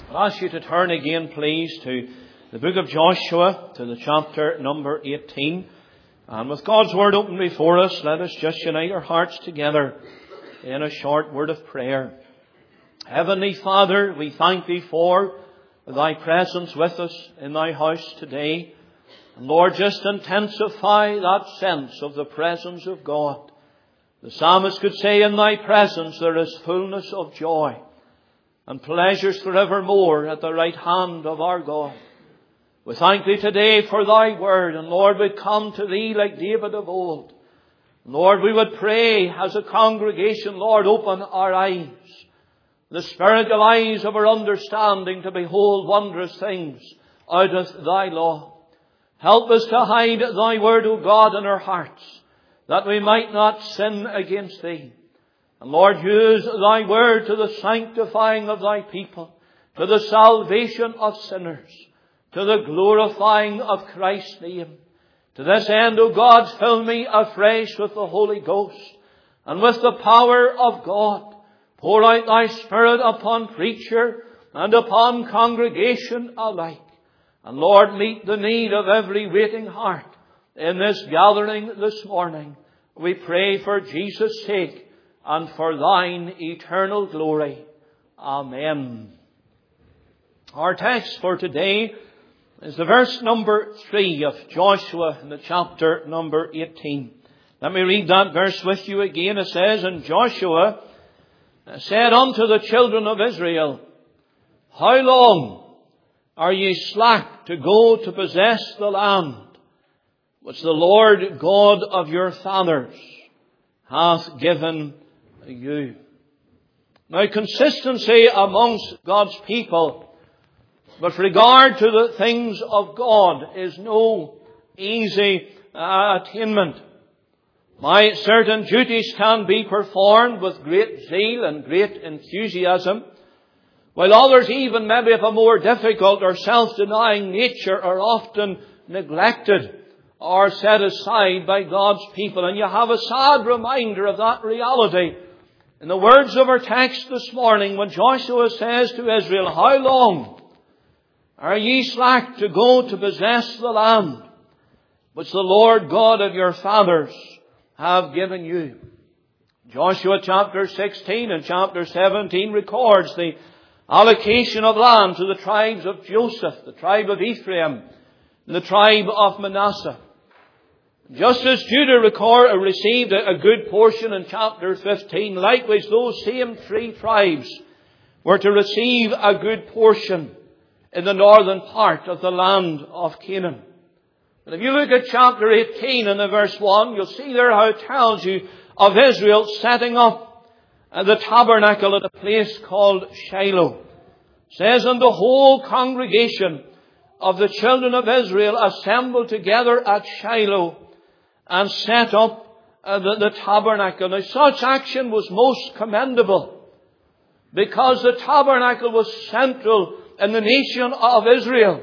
I'll ask you to turn again, please, to the book of Joshua, to the chapter number 18. And with God's Word open before us, let us just unite our hearts together in a short word of prayer. Heavenly Father, we thank Thee for Thy presence with us in Thy house today. And Lord, just intensify that sense of the presence of God. The psalmist could say, in Thy presence there is fullness of joy, and pleasures forevermore at the right hand of our God. We thank Thee today for Thy word, and Lord, we come to Thee like David of old. Lord, we would pray as a congregation, Lord, open our eyes, the spiritual eyes of our understanding, to behold wondrous things out of Thy law. Help us to hide Thy word, O God, in our hearts, that we might not sin against Thee. And Lord, use Thy word to the sanctifying of Thy people, to the salvation of sinners, to the glorifying of Christ's name. To this end, O God, fill me afresh with the Holy Ghost and with the power of God. Pour out Thy Spirit upon preacher and upon congregation alike. And Lord, meet the need of every waiting heart in this gathering this morning. We pray for Jesus' sake and for Thine eternal glory. Amen. Our text for today is the verse number 3 of Joshua in the chapter number 18. Let me read that verse with you again. It says, And Joshua said unto the children of Israel, How long are ye slack to go to possess the land which the Lord God of your fathers hath given you? Now, consistency amongst God's people with regard to the things of God is no easy attainment. My certain duties can be performed with great zeal and great enthusiasm, while others, even maybe of a more difficult or self-denying nature, are often neglected or set aside by God's people. And you have a sad reminder of that reality in the words of our text this morning, when Joshua says to Israel, How long are ye slack to go to possess the land which the Lord God of your fathers have given you? Joshua chapter 16 and chapter 17 records the allocation of land to the tribes of Joseph, the tribe of Ephraim, and the tribe of Manasseh. Just as Judah received a good portion in chapter 15, likewise those same three tribes were to receive a good portion in the northern part of the land of Canaan. But if you look at chapter 18 and the verse 1, you'll see there how it tells you of Israel setting up the tabernacle at a place called Shiloh. It says, And the whole congregation of the children of Israel assembled together at Shiloh and set up the tabernacle. Now, such action was most commendable, because the tabernacle was central in the nation of Israel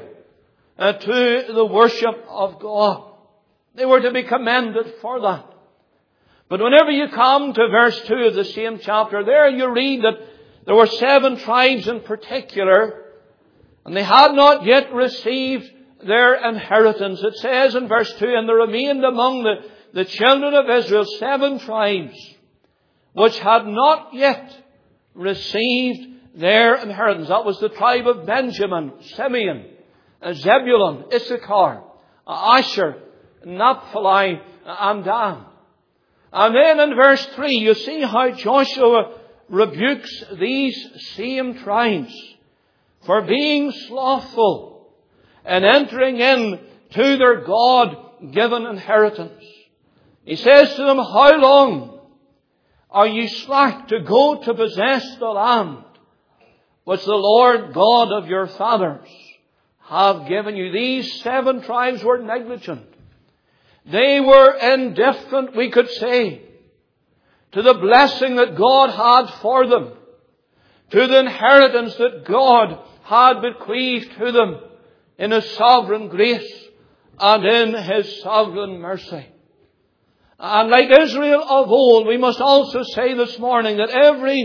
to the worship of God. They were to be commended for that. But whenever you come to verse 2 of the same chapter, there you read that there were 7 tribes in particular, and they had not yet received their inheritance. It says in verse 2, And there remained among the children of Israel 7 tribes which had not yet received their inheritance. That was the tribe of Benjamin, Simeon, Zebulun, Issachar, Asher, Naphtali, and Dan. And then in verse 3, you see how Joshua rebukes these same tribes for being slothful and entering in to their God-given inheritance. He says to them, How long are ye slack to go to possess the land which the Lord God of your fathers have given you? These 7 tribes were negligent. They were indifferent, we could say, to the blessing that God had for them, to the inheritance that God had bequeathed to them in His sovereign grace and in His sovereign mercy. And like Israel of old, we must also say this morning that every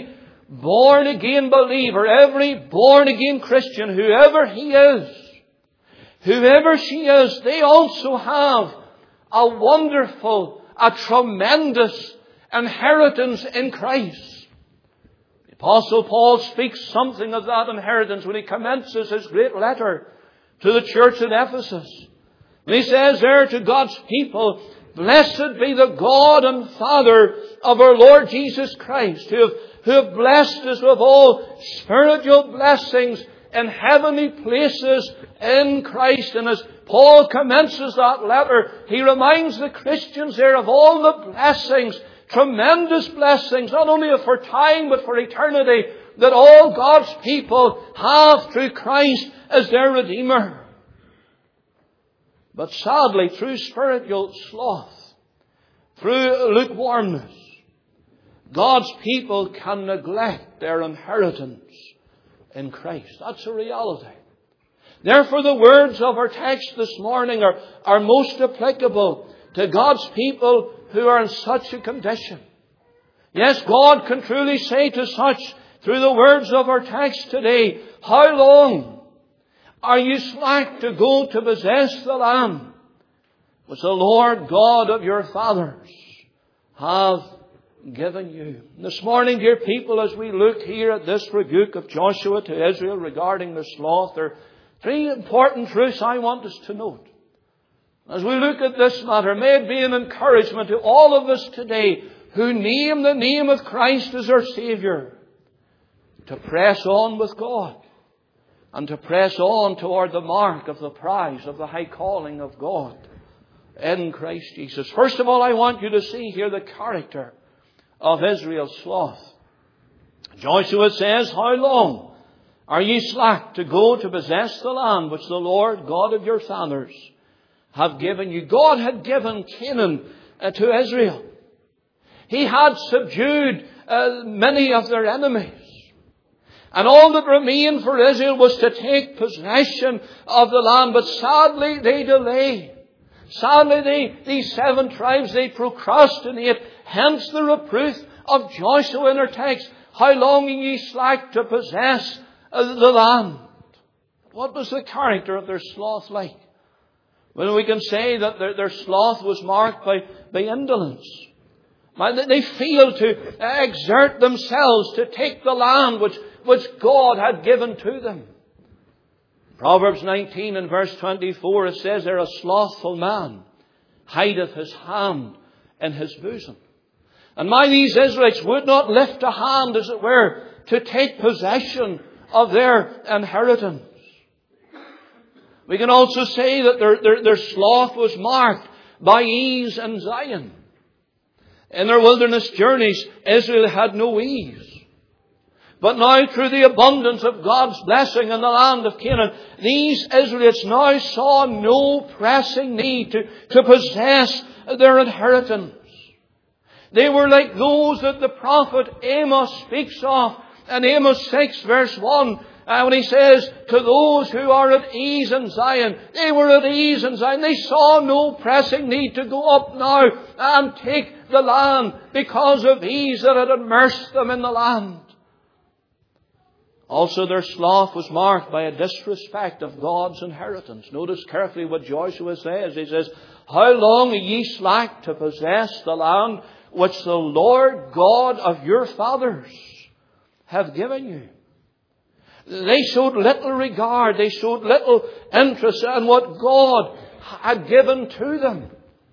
born again believer, every born again Christian, whoever he is, whoever she is, they also have a wonderful, a tremendous inheritance in Christ. The Apostle Paul speaks something of that inheritance when he commences his great letter to the church at Ephesus. And he says there to God's people, "Blessed be the God and Father of our Lord Jesus Christ, who have blessed us with all spiritual blessings in heavenly places in Christ." And as Paul commences that letter, he reminds the Christians there of all the blessings, tremendous blessings, not only for time but for eternity, that all God's people have through Christ as their Redeemer. But sadly, through spiritual sloth, through lukewarmness, God's people can neglect their inheritance in Christ. That's a reality. Therefore, the words of our text this morning are most applicable to God's people who are in such a condition. Yes, God can truly say to such through the words of our text today, "How long are you slack to go to possess the land which the Lord God of your fathers have given you?" This morning, dear people, as we look here at this rebuke of Joshua to Israel regarding their sloth, there are three important truths I want us to note. As we look at this matter, may it be an encouragement to all of us today who name the name of Christ as our Saviour, to press on with God and to press on toward the mark of the prize of the high calling of God in Christ Jesus. First of all, I want you to see here the character of Israel's sloth. Joshua says, "How long are ye slack to go to possess the land which the Lord God of your fathers have given you?" God had given Canaan to Israel. He had subdued many of their enemies. And all that remained for Israel was to take possession of the land. But sadly, they delay. Sadly, these 7 tribes, they procrastinate. Hence the reproof of Joshua in our text. "How long are ye slack to possess the land?" What was the character of their sloth like? Well, we can say that their sloth was marked by indolence. They failed to exert themselves to take the land which God had given to them. Proverbs 19 and verse 24, it says there, "A slothful man hideth his hand in his bosom." And these Israelites would not lift a hand, as it were, to take possession of their inheritance. We can also say that their sloth was marked by ease in Zion. In their wilderness journeys, Israel had no ease. But now, through the abundance of God's blessing in the land of Canaan, these Israelites now saw no pressing need to possess their inheritance. They were like those that the prophet Amos speaks of in Amos 6 verse 1, when he says, "To those who are at ease in Zion," they were at ease in Zion. They saw no pressing need to go up now and take the land because of ease that had immersed them in the land. Also, their sloth was marked by a disrespect of God's inheritance. Notice carefully what Joshua says. He says, "How long are ye slack to possess the land which the Lord God of your fathers have given you?" They showed little regard. They showed little interest in what God had given to them.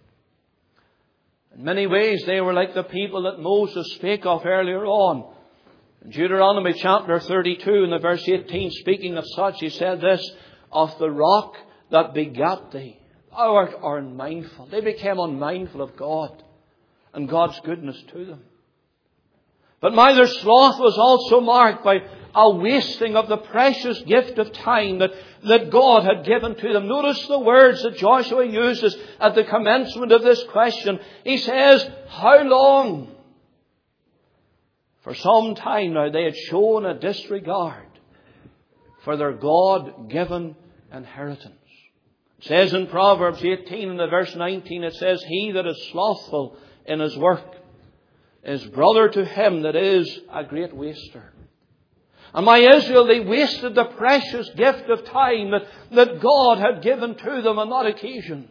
In many ways, they were like the people that Moses spake of earlier on. In Deuteronomy chapter 32 and the verse 18, speaking of such, he said this, "Of the rock that begat thee, thou art unmindful." They became unmindful of God and God's goodness to them. But their sloth was also marked by a wasting of the precious gift of time that God had given to them. Notice the words that Joshua uses at the commencement of this question. He says, "How long?" For some time now they had shown a disregard for their God-given inheritance. It says in Proverbs 18 and the verse 19, it says, "He that is slothful in his work is brother to him that is a great waster. And my Israel, they wasted the precious gift of time that God had given to them on that occasion.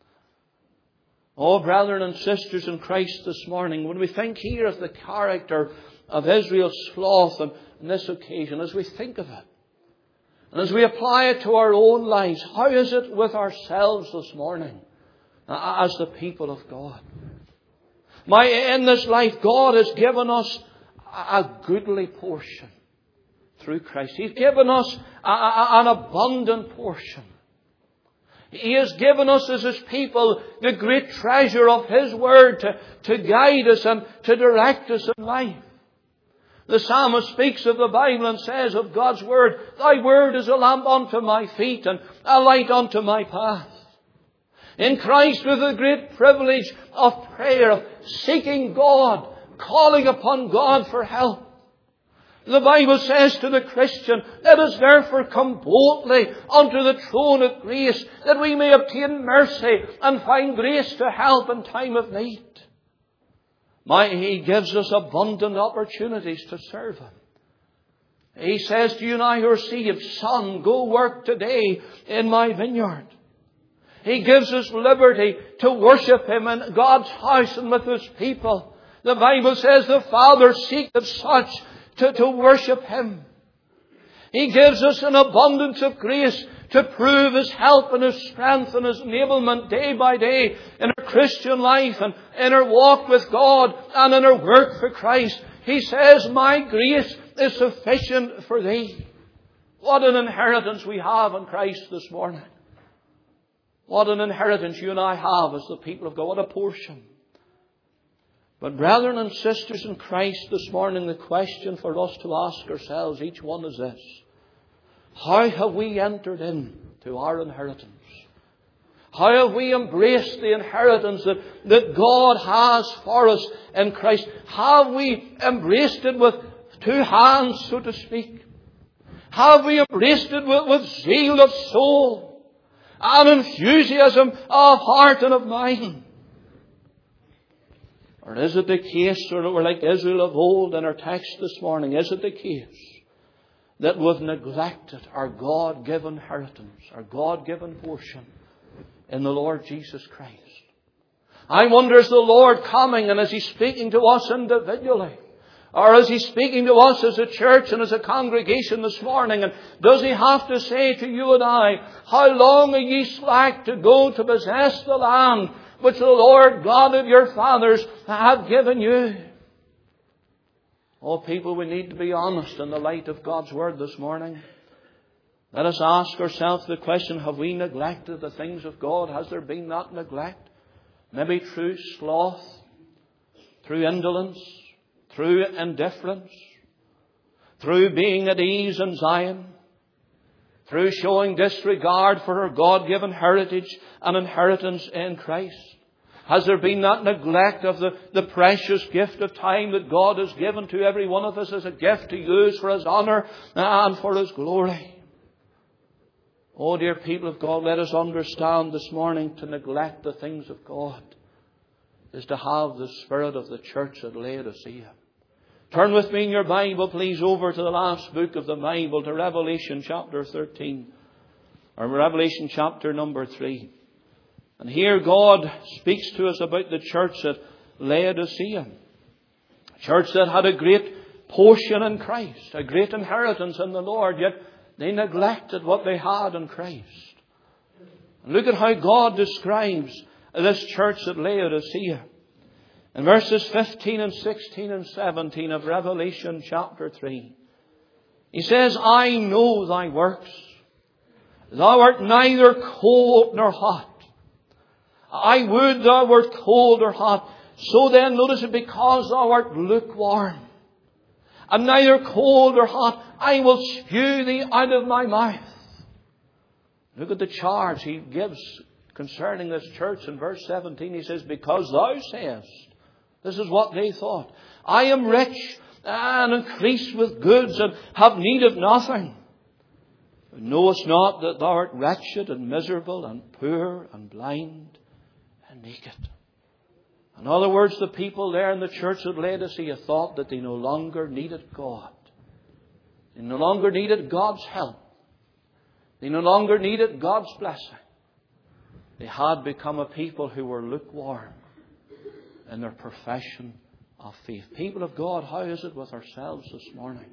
Oh, brethren and sisters in Christ this morning, when we think here of the character of Israel's sloth on this occasion, as we think of it, and as we apply it to our own lives, how is it with ourselves this morning as the people of God? In this life, God has given us a goodly portion through Christ. He's given us an abundant portion. He has given us as His people the great treasure of His Word to guide us and to direct us in life. The psalmist speaks of the Bible and says of God's Word, Thy Word is a lamp unto my feet and a light unto my path. In Christ, with the great privilege of prayer, of seeking God, calling upon God for help. The Bible says to the Christian, let us therefore come boldly unto the throne of grace, that we may obtain mercy and find grace to help in time of need. He gives us abundant opportunities to serve Him. He says to you and I who are saved, Son, go work today in my vineyard. He gives us liberty to worship Him in God's house and with His people. The Bible says the Father seeketh such to worship Him. He gives us an abundance of grace to prove His help and His strength and His enablement day by day in our Christian life and in our walk with God and in our work for Christ. He says, my grace is sufficient for thee. What an inheritance we have in Christ this morning. What an inheritance you and I have as the people of God. What a portion. But brethren and sisters in Christ this morning, the question for us to ask ourselves, each one, is this. How have we entered into our inheritance? How have we embraced the inheritance that God has for us in Christ? Have we embraced it with two hands, so to speak? Have we embraced it with zeal of soul and enthusiasm of heart and of mind? Or is it the case, or that we're like Israel of old in our text this morning, is it the case that we've neglected our God-given inheritance, our God-given portion in the Lord Jesus Christ? I wonder, is the Lord coming and is He speaking to us individually? Or is He speaking to us as a church and as a congregation this morning? And does He have to say to you and I, how long are ye slack to go to possess the land which the Lord God of your fathers have given you? Oh, people, we need to be honest in the light of God's Word this morning. Let us ask ourselves the question, have we neglected the things of God? Has there been that neglect? Maybe through sloth, through indolence, through indifference, through being at ease in Zion, through showing disregard for our God-given heritage and inheritance in Christ. Has there been that neglect of the precious gift of time that God has given to every one of us as a gift to use for His honour and for His glory? Oh, dear people of God, let us understand this morning, to neglect the things of God is to have the spirit of the church at Laodicea. Turn with me in your Bible, please, over to the last book of the Bible, to Revelation chapter 13, or Revelation chapter number 3. And here God speaks to us about the church at Laodicea. A church that had a great portion in Christ, a great inheritance in the Lord, yet they neglected what they had in Christ. And look at how God describes this church at Laodicea. In verses 15 and 16 and 17 of Revelation chapter 3, He says, I know thy works. Thou art neither cold nor hot. I would thou wert cold or hot. So then, notice it, because thou art lukewarm, and neither cold or hot, I will spew thee out of my mouth. Look at the charge He gives concerning this church in verse 17. He says, because thou sayest, this is what they thought, I am rich and increased with goods and have need of nothing. But knowest not that thou art wretched and miserable and poor and blind and naked. In other words, the people there in the church at Laodicea thought that they no longer needed God. They no longer needed God's help. They no longer needed God's blessing. They had become a people who were lukewarm in their profession of faith. People of God, how is it with ourselves this morning?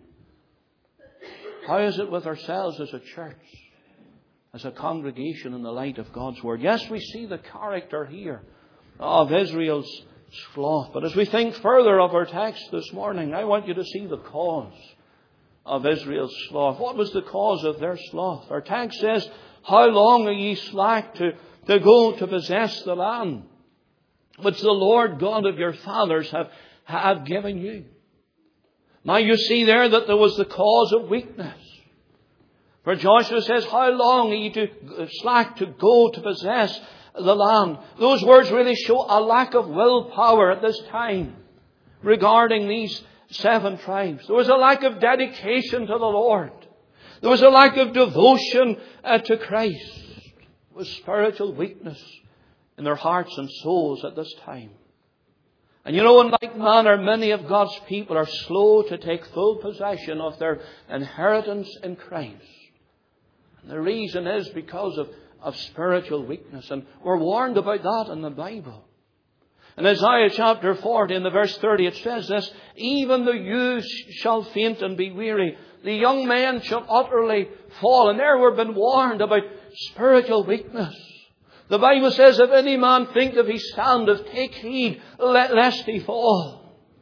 How is it with ourselves as a church, as a congregation in the light of God's Word? Yes, we see the character here of Israel's sloth. But as we think further of our text this morning, I want you to see the cause of Israel's sloth. What was the cause of their sloth? Our text says, "How long are ye slack to go to possess the land which the Lord God of your fathers have given you?" Now you see there that there was the cause of weakness. For Joshua says, "How long are ye slack to go to possess the land?" Those words really show a lack of willpower at this time regarding these 7 tribes. There was a lack of dedication to the Lord. There was a lack of devotion to Christ. There was spiritual weakness in their hearts and souls at this time. And in like manner, many of God's people are slow to take full possession of their inheritance in Christ. And the reason is because of spiritual weakness. And we're warned about that in the Bible. In Isaiah chapter 40, in the verse 30, it says this, "Even the youth shall faint and be weary. The young men shall utterly fall." And there we've been warned about spiritual weakness. The Bible says, "If any man think that he standeth, take heed lest he fall."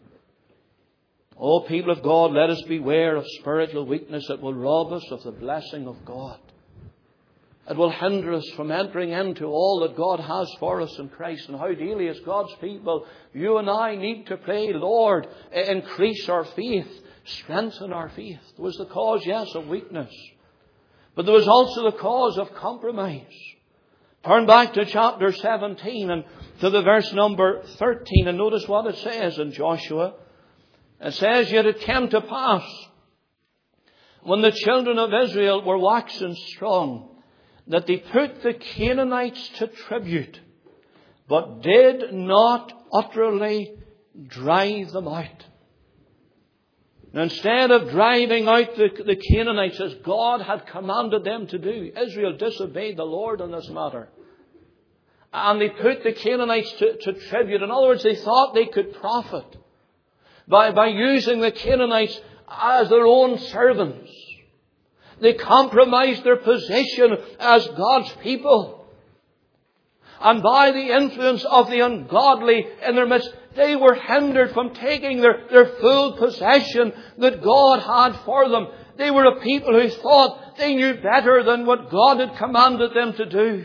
Oh, people of God, let us beware of spiritual weakness that will rob us of the blessing of God. It will hinder us from entering into all that God has for us in Christ. And how daily as God's people, you and I need to pray, "Lord, increase our faith, strengthen our faith." There was the cause, yes, of weakness. But there was also the cause of compromise. Turn back to chapter 17 and to the verse number 13 and notice what it says in Joshua. It says, "Yet it came to pass, when the children of Israel were waxen strong, that they put the Canaanites to tribute, but did not utterly drive them out." Now, instead of driving out the Canaanites as God had commanded them to do, Israel disobeyed the Lord in this matter. And they put the Canaanites to tribute. In other words, they thought they could profit by using the Canaanites as their own servants. They compromised their position as God's people. And by the influence of the ungodly in their midst, they were hindered from taking their full possession that God had for them. They were a people who thought they knew better than what God had commanded them to do.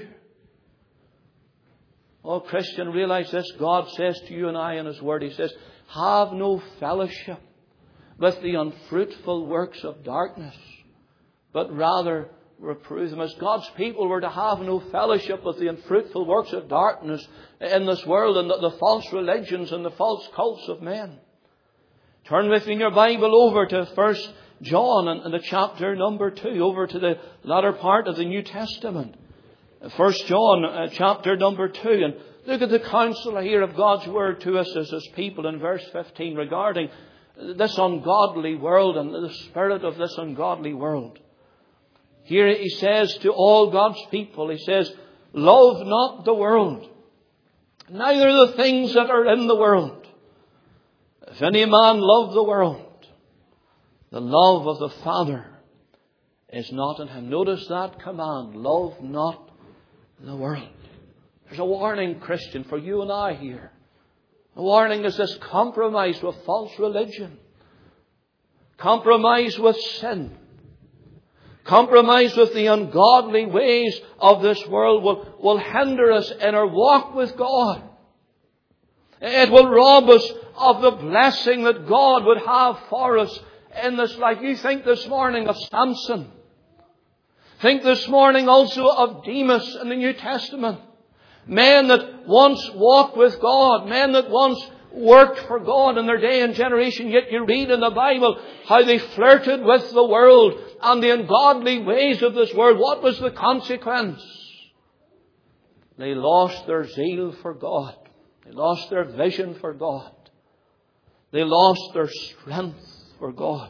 Oh, Christian, realize this. God says to you and I in His Word, He says, "Have no fellowship with the unfruitful works of darkness, but rather reprove them." As God's people were to have no fellowship with the unfruitful works of darkness in this world and the false religions and the false cults of men. Turn with me in your Bible over to 1 John and the chapter number 2, over to the latter part of the New Testament. 1 John chapter number 2, and look at the counsel here of God's Word to us as His people in verse 15 regarding this ungodly world and the spirit of this ungodly world. Here He says to all God's people, He says, "Love not the world, neither the things that are in the world. If any man love the world, the love of the Father is not in him." Notice that command, "Love not the world." There's a warning, Christian, for you and I here. The warning is this: compromise with false religion, compromise with sin, compromise with the ungodly ways of this world will hinder us in our walk with God. It will rob us of the blessing that God would have for us in this life. You think this morning of Samson. Think this morning also of Demas in the New Testament. Men that once walked with God, men that once worked for God in their day and generation, yet you read in the Bible how they flirted with the world and the ungodly ways of this world. What was the consequence? They lost their zeal for God. They lost their vision for God. They lost their strength for God.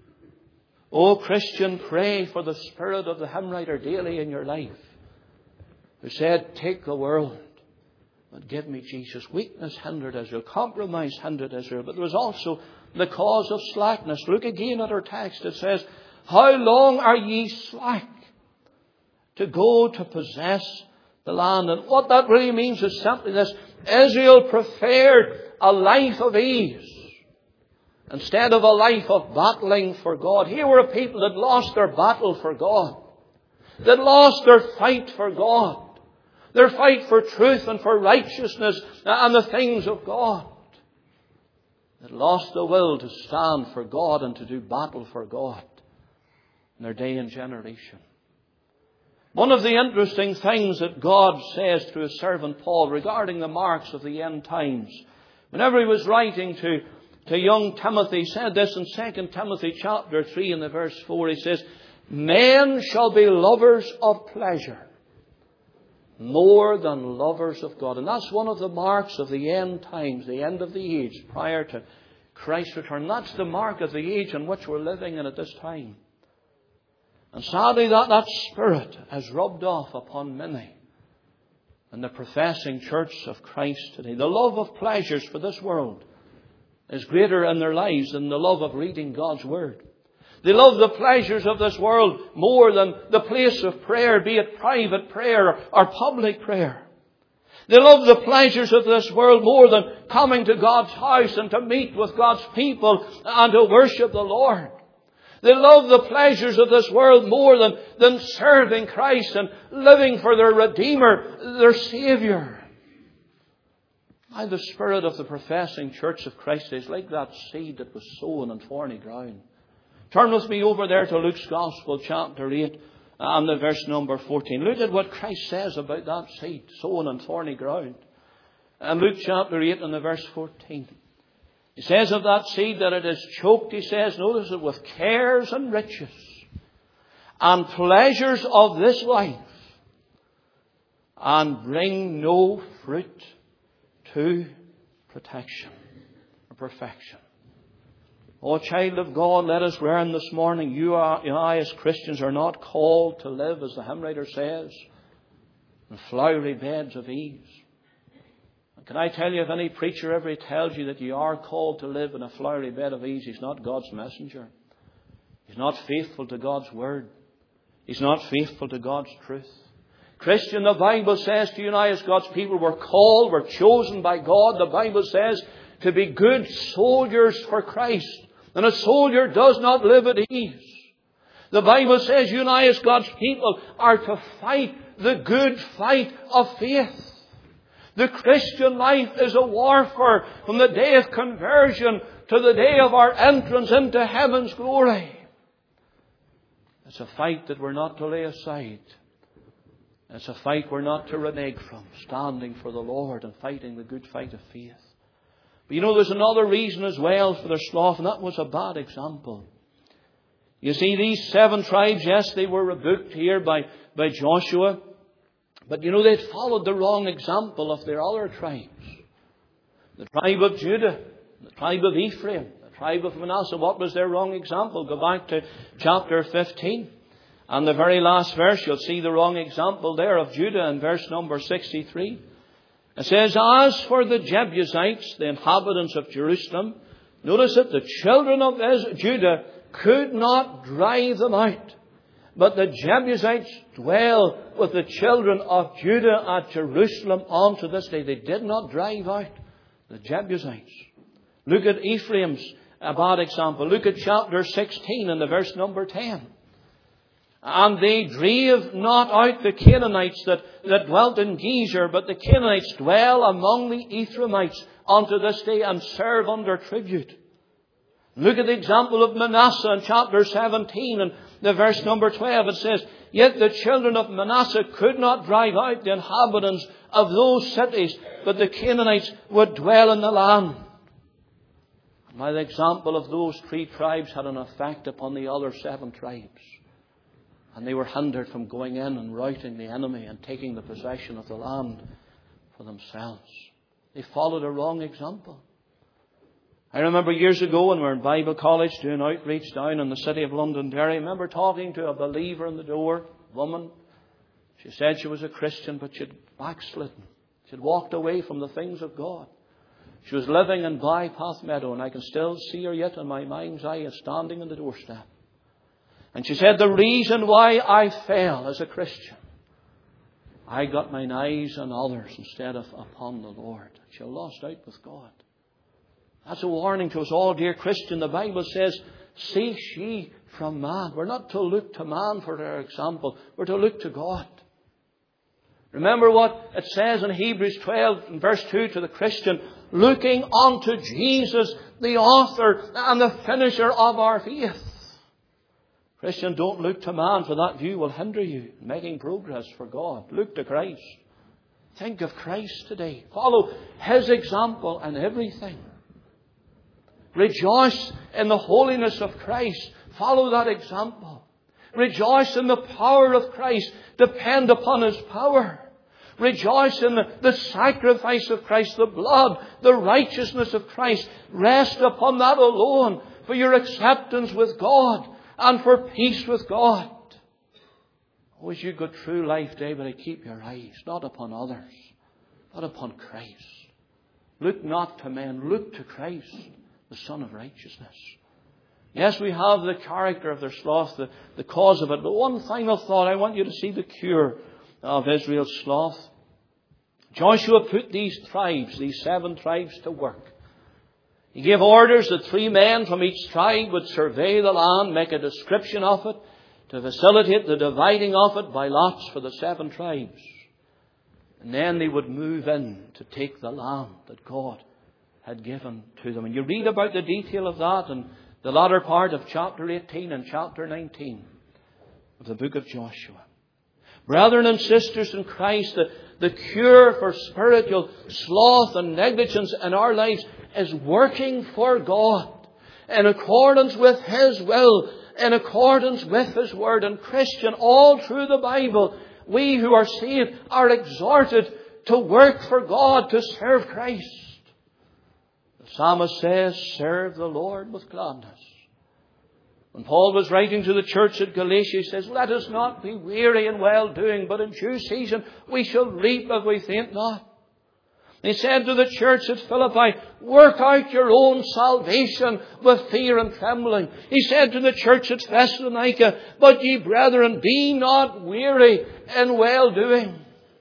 Oh, Christian, pray for the spirit of the hymn writer daily in your life, who said, take the world, but give me Jesus. Weakness hindered Israel. Compromise hindered Israel. But there was also the cause of slackness. Look again at our text. It says, how long are ye slack to go to possess the land? And what that really means is simply this. Israel preferred a life of ease instead of a life of battling for God. Here were a people that lost their battle for God. That lost their fight for God. Their fight for truth and for righteousness and the things of God. That lost the will to stand for God and to do battle for God in their day and generation. One of the interesting things that God says through His servant Paul regarding the marks of the end times, whenever he was writing to young Timothy, he said this in 2 Timothy chapter 3 and the verse 4. He says, men shall be lovers of pleasure more than lovers of God. And that's one of the marks of the end times, the end of the age, prior to Christ's return. That's the mark of the age in which we're living in at this time. And sadly, that spirit has rubbed off upon many in the professing church of Christ today. The love of pleasures for this world is greater in their lives than the love of reading God's Word. They love the pleasures of this world more than the place of prayer, be it private prayer or public prayer. They love the pleasures of this world more than coming to God's house and to meet with God's people and to worship the Lord. They love the pleasures of this world more than serving Christ and living for their Redeemer, their Saviour. Why, the spirit of the professing church of Christ is like that seed that was sown in thorny ground. Turn with me over there to Luke's Gospel, chapter 8, and the verse number 14. Look at what Christ says about that seed sown in thorny ground. And Luke chapter 8 and the verse 14. He says of that seed that it is choked, he says, notice it, with cares and riches and pleasures of this life, and bring no fruit to protection or perfection. Oh, child of God, let us learn this morning, you and I as Christians are not called to live, as the hymn writer says, in flowery beds of ease. And can I tell you, if any preacher ever tells you that you are called to live in a flowery bed of ease, he's not God's messenger. He's not faithful to God's Word. He's not faithful to God's truth. Christian, the Bible says to you and I as God's people, we're called, we're chosen by God. The Bible says to be good soldiers for Christ. And a soldier does not live at ease. The Bible says you and I as God's people are to fight the good fight of faith. The Christian life is a warfare from the day of conversion to the day of our entrance into heaven's glory. It's a fight that we're not to lay aside. It's a fight we're not to renege from, standing for the Lord and fighting the good fight of faith. But you know, there's another reason as well for their sloth, and that was a bad example. You see, these 7 tribes, yes, they were rebuked here by Joshua. But you know, they'd followed the wrong example of their other tribes. The tribe of Judah, the tribe of Ephraim, the tribe of Manasseh. What was their wrong example? Go back to chapter 15. And the very last verse, you'll see the wrong example there of Judah in verse number 63. It says, as for the Jebusites, the inhabitants of Jerusalem, notice that the children of Judah could not drive them out. But the Jebusites dwell with the children of Judah at Jerusalem unto this day. They did not drive out the Jebusites. Look at Ephraim's bad example. Look at chapter 16 and the verse number 10. And they drave not out the Canaanites that dwelt in Gezer, but the Canaanites dwell among the Ephraimites unto this day and serve under tribute. Look at the example of Manasseh in chapter 17 and the verse number 12. It says, yet the children of Manasseh could not drive out the inhabitants of those cities, but the Canaanites would dwell in the land. Now the example of those 3 tribes had an effect upon the other 7 tribes. And they were hindered from going in and routing the enemy and taking the possession of the land for themselves. They followed a wrong example. I remember years ago when we were in Bible college doing outreach down in the city of Londonderry. I remember talking to a believer in the door, woman. She said she was a Christian, but she'd backslidden. She'd walked away from the things of God. She was living in Bypath Meadow, and I can still see her yet in my mind's eye as standing on the doorstep. And she said, the reason why I fell as a Christian, I got mine eyes on others instead of upon the Lord. She lost out with God. That's a warning to us all, dear Christian. The Bible says, cease ye from man. We're not to look to man for our example. We're to look to God. Remember what it says in Hebrews 12 and verse 2 to the Christian, looking unto Jesus, the author and the finisher of our faith. Christian, don't look to man, for that view will hinder you in making progress for God. Look to Christ. Think of Christ today. Follow His example in everything. Rejoice in the holiness of Christ. Follow that example. Rejoice in the power of Christ. Depend upon His power. Rejoice in the sacrifice of Christ, the blood, the righteousness of Christ. Rest upon that alone for your acceptance with God and for peace with God. Oh, as you go through life day, but keep your eyes not upon others, but upon Christ. Look not to men, look to Christ, the Son of righteousness. Yes, we have the character of their sloth, the cause of it. But one final thought, I want you to see the cure of Israel's sloth. Joshua put these tribes, these 7 tribes, to work. He gave orders that 3 men from each tribe would survey the land, make a description of it, to facilitate the dividing of it by lots for the 7 tribes. And then they would move in to take the land that God had given to them. And you read about the detail of that in the latter part of chapter 18 and chapter 19 of the book of Joshua. Brethren and sisters in Christ, the cure for spiritual sloth and negligence in our lives is working for God in accordance with His will, in accordance with His Word. And Christian, all through the Bible, we who are saved are exhorted to work for God, to serve Christ. The psalmist says, serve the Lord with gladness. When Paul was writing to the church at Galatia, he says, let us not be weary in well-doing, but in due season we shall reap if we faint not. He said to the church at Philippi, work out your own salvation with fear and trembling. He said to the church at Thessalonica, but ye brethren, be not weary in well-doing.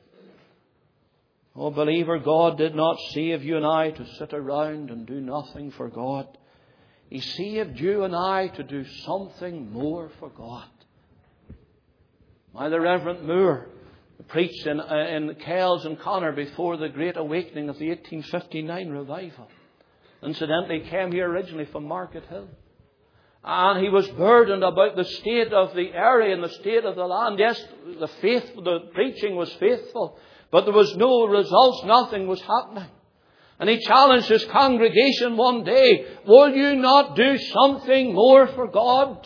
Oh, believer, God did not save you and I to sit around and do nothing for God. He saved you and I to do something more for God. Now, the Reverend Moore preached in Kells and Connor before the Great Awakening of the 1859 revival. Incidentally, he came here originally from Market Hill. And he was burdened about the state of the area and the state of the land. Yes, the preaching was faithful, but there was no results, nothing was happening. And he challenged his congregation one day, will you not do something more for God?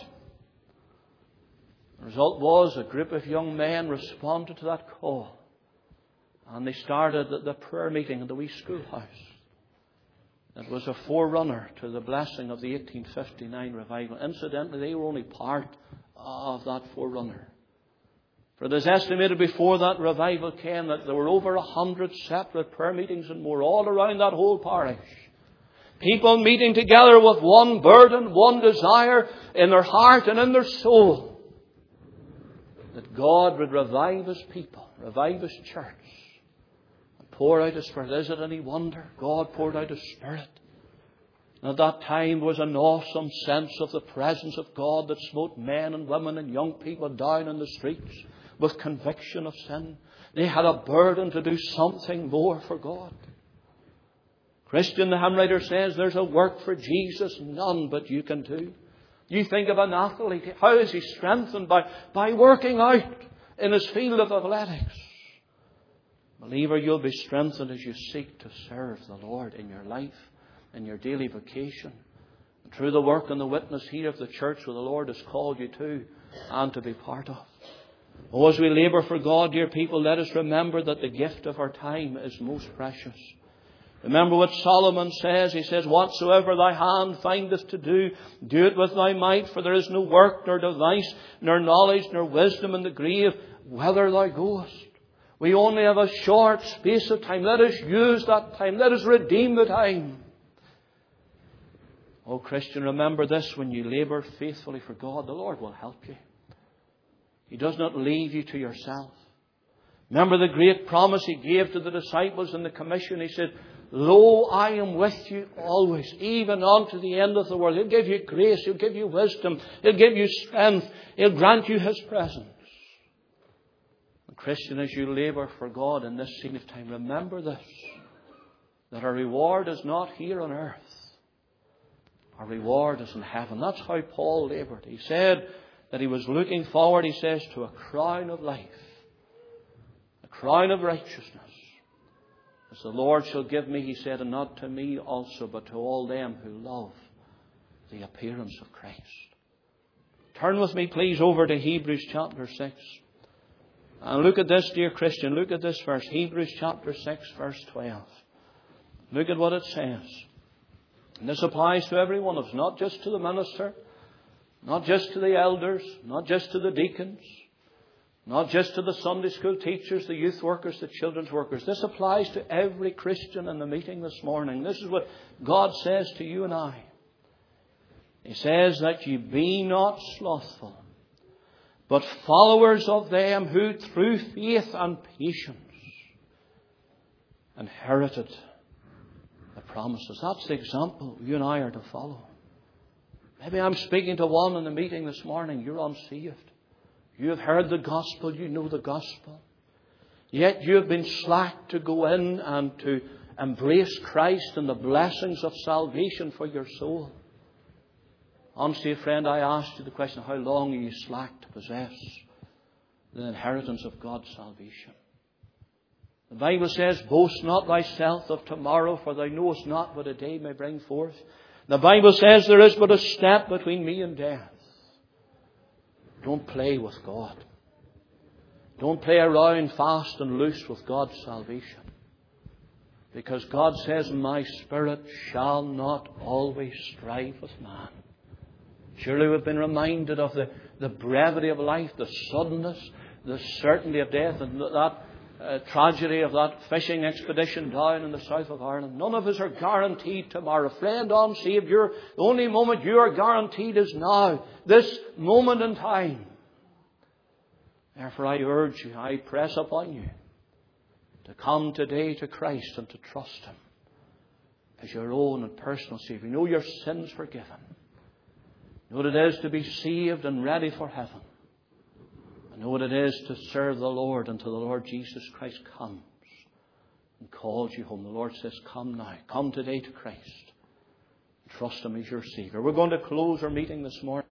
The result was a group of young men responded to that call. And they started the prayer meeting in the wee schoolhouse. It was a forerunner to the blessing of the 1859 revival. Incidentally, they were only part of that forerunner. For it is estimated before that revival came that there were over 100 separate prayer meetings and more all around that whole parish. People meeting together with one burden, one desire in their heart and in their soul. That God would revive His people, revive His church, and pour out His Spirit. Is it any wonder? God poured out His Spirit. And at that time was an awesome sense of the presence of God that smote men and women and young people down in the streets with conviction of sin. They had a burden to do something more for God. Christian, the hymn writer says, there's a work for Jesus none but you can do. You think of an athlete. How is he strengthened? By working out in his field of athletics. Believer, you'll be strengthened as you seek to serve the Lord in your life, in your daily vocation, and through the work and the witness here of the church where the Lord has called you to and to be part of. Oh, as we labour for God, dear people, let us remember that the gift of our time is most precious. Remember what Solomon says. He says, whatsoever thy hand findeth to do, do it with thy might, for there is no work, nor device, nor knowledge, nor wisdom in the grave, whither thou goest. We only have a short space of time. Let us use that time. Let us redeem the time. Oh, Christian, remember this: when you labour faithfully for God, the Lord will help you. He does not leave you to yourself. Remember the great promise He gave to the disciples in the commission. He said, lo, I am with you always, even unto the end of the world. He'll give you grace. He'll give you wisdom. He'll give you strength. He'll grant you His presence. And Christian, as you labour for God in this season of time, remember this: that our reward is not here on earth. Our reward is in heaven. That's how Paul laboured. He said that he was looking forward, he says, to a crown of life, a crown of righteousness. As the Lord shall give me, he said, and not to me also, but to all them who love the appearance of Christ. Turn with me, please, over to Hebrews chapter 6. And look at this, dear Christian. Look at this verse. Hebrews chapter 6, verse 12. Look at what it says. And this applies to every one of us, not just to the minister, not just to the elders, not just to the deacons, not just to the Sunday school teachers, the youth workers, the children's workers. This applies to every Christian in the meeting this morning. This is what God says to you and I. He says that ye be not slothful, but followers of them who through faith and patience inherited the promises. That's the example you and I are to follow. Maybe I'm speaking to one in the meeting this morning. You're unsaved. You have heard the gospel. You know the gospel. Yet you have been slack to go in and to embrace Christ and the blessings of salvation for your soul. Honestly, friend, I asked you the question, how long are you slack to possess the inheritance of God's salvation? The Bible says, boast not thyself of tomorrow, for thou knowest not what a day may bring forth. The Bible says there is but a step between me and death. Don't play with God. Don't play around fast and loose with God's salvation. Because God says, my spirit shall not always strive with man. Surely we've been reminded of the brevity of life, the suddenness, the certainty of death, and that tragedy of that fishing expedition down in the south of Ireland. None of us are guaranteed tomorrow. Friend, unsaved, the only moment you are guaranteed is now, this moment in time. Therefore I urge you, I press upon you to come today to Christ and to trust Him as your own and personal Savior. Know your sins forgiven. Know what it is to be saved and ready for heaven. And know what it is to serve the Lord until the Lord Jesus Christ comes and calls you home. The Lord says, come now. Come today to Christ. Trust Him as your Savior. We're going to close our meeting this morning.